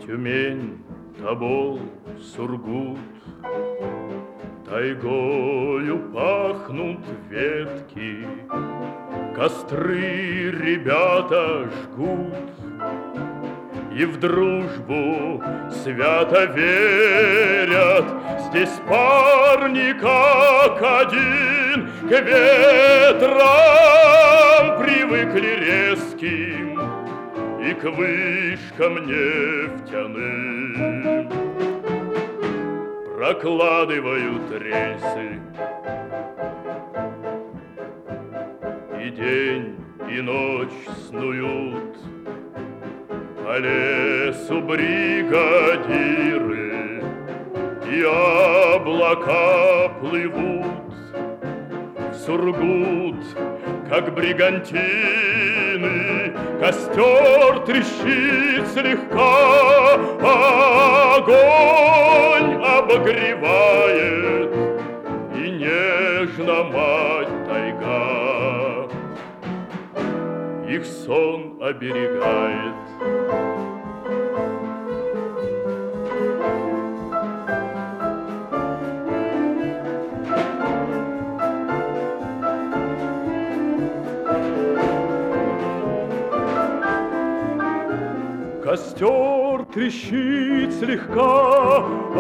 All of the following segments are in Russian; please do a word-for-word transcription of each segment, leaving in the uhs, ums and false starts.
Тюмень, Тобол, Сургут, тайгою пахнут ветки, костры ребята жгут, и в дружбу свято верят. Здесь парни как один к ветрам привыкли резким и к вышкам нефтяным. Прокладывают рельсы, и день, и ночь снуют по лесу бригадиры, и облака плывут в Сургут, как бригантины. Костер трещит слегка, огонь обогревает, и нежно мать тайга их сон оберегает. Костер трещит слегка,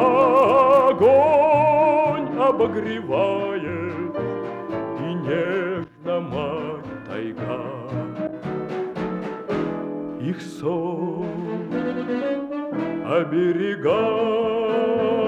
огонь обогревает, и нежно мать тайга их сон оберегает.